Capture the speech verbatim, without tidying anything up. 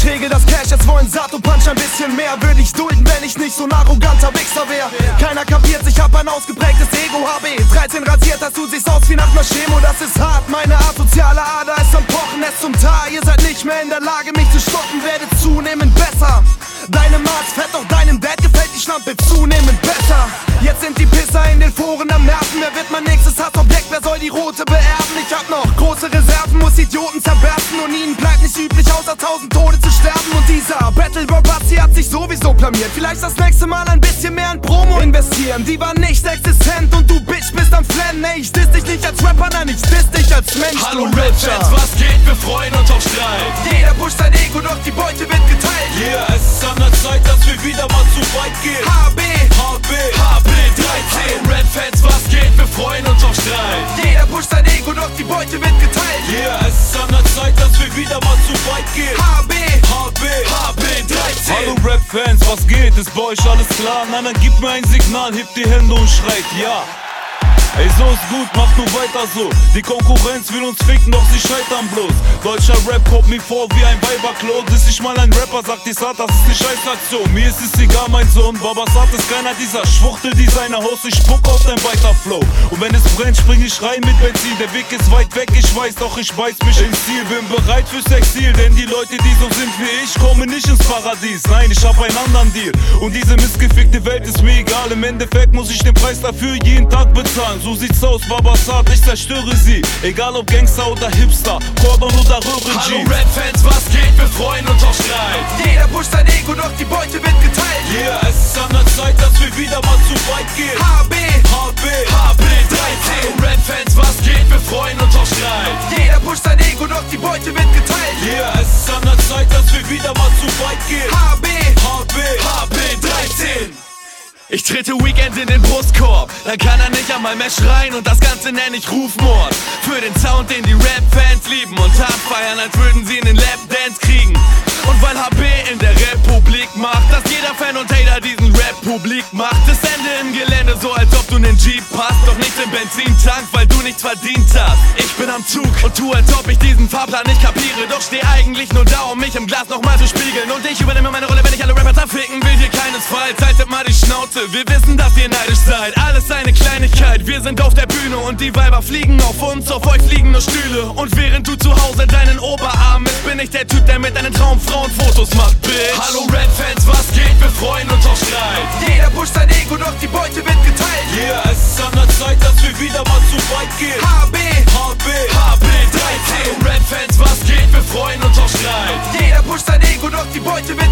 Ich regel das Cash, jetzt wollen Sato Punch ein bisschen mehr. Würde ich dulden, wenn ich nicht so ein arroganter Wichser wär. Keiner kapiert, ich hab ein ausgeprägtes Ego. H B dreizehn rasiert, das du siehst aus wie nach ner Chemo. Das ist hart, meine asoziale Ader ist am Pochen, es zum Tar. Ihr seid nicht mehr in der Lage, mich zu stoppen, werdet zunehmend besser. Deinem Arzt fett, doch deinem Dad gefällt die Schlampe zunehmend besser. Jetzt sind die Pisser in den Foren am Nerven. Wer wird mein nächstes Hassobjekt, wer soll die Rote beerben? Ich hab noch große Reserven, muss Idioten zerbersten. Und ihnen bleibt nicht üblich, außer tausend Tode zu sterben. Und dieser Battle Robazzi hat sich sowieso blamiert. Vielleicht das nächste Mal ein bisschen mehr in Promo investieren. Die war nicht existent und du Bitch bist am Flennen. Ey, ich diss dich nicht als Rapper, nein, ich diss dich als Mensch. Hallo Rap-Fans, was geht? Wir freuen uns auf Streit. Jeder pusht sein Ego, doch die Beute wird geteilt. Yeah, es ist an der Zeit, dass wir wieder mal zu weit gehen. H B, H B, H B dreizehn. Hallo Rap-Fans, was geht? Wir freuen uns auf Streit. Jeder pusht sein Ego, doch die Beute wird geteilt. Yeah, es ist an der Zeit, dass wir wieder mal zu weit gehen. H B, H B, H B dreizehn. Hallo Rap-Fans, was geht? Ist bei euch alles klar? Nein, dann gib mir ein Signal, hebt die Hände und schreit ja. Ey, so ist gut, mach nur weiter so. Die Konkurrenz will uns ficken, doch sie scheitern bloß. Deutscher Rap kommt mir vor wie ein Weiberklo. Bis ich mal ein Rapper sagt, ich sag, das ist eine Scheißaktion. Mir ist es egal, mein Sohn, Babasat ist keiner dieser Schwuchtel-Designer-Host. Ich spuck auf dein weiter Flow. Und wenn es brennt, spring ich rein mit Benzin. Der Weg ist weit weg, ich weiß, doch ich beiß mich ins Ziel. Bin bereit fürs Exil, denn die Leute, die so sind wie ich, kommen nicht ins Paradies. Nein, ich hab einen anderen Deal. Und diese missgefickte Welt ist mir egal. Im Endeffekt muss ich den Preis dafür jeden Tag bezahlen. So sieht's aus, Babasat, ich zerstöre sie. Egal ob Gangster oder Hipster, Cordon oder Röhren. Hallo Rap-Fans, was geht? Wir freuen uns auf Streit. Jeder pusht sein Ego, doch die Beute wird geteilt. Yeah, es ist an der Zeit, dass wir wieder mal zu weit gehen. H B, H B, H B dreizehn. Hallo Rap-Fans, was geht? Wir freuen uns auf Streit. Jeder pusht sein Ego, doch die Beute wird geteilt. Yeah, es ist an der Zeit, dass wir wieder mal zu weit gehen. H B, H B, H B dreizehn. ich trete Weekend in den Brustkorb, dann kann er nicht einmal mehr schreien und das Ganze nenn ich Rufmord. Für den Sound, den die Rap-Fans lieben und abfeiern, als würden sie einen Lapdance kriegen. Und weil H B in der Republik macht, dass jeder Fan und Hater diesen Rap publik macht. Das Ende im Gelände, so als ob du nen Jeep hast, doch nicht im Benzintank, weil du nichts verdient hast. Ich bin am Zug und tu, als ob ich diesen Fahrplan nicht kapiere, doch steh eigentlich nur da, um mich im Glas nochmal zu spiegeln. Und ich übernehme meine Rolle, wenn ich alle Rapper zerficken will, hier keinesfalls. Haltet mal die Schnauze, wir wissen, dass ihr neidisch seid. Alles eine Kleinigkeit, wir sind auf der Bühne und die Weiber fliegen auf uns, auf euch fliegen nur Stühle. Und während du zu Hause deinen Oberarm misst, bin ich der Typ, der mit deinen Traumfrauen Fotos macht, bitch. Hallo Rap-Fans, was geht? Wir freuen uns auf Streit. Jeder pusht sein Ego, doch die Beute wird geteilt. Yeah, es ist an der Zeit, dass wir wieder mal zu weit gehen. H B, H B, H B dreizehn. Hallo Rap-Fans, was geht? Wir freuen uns auf Streit. Jeder pusht sein Ego, doch die Beute wird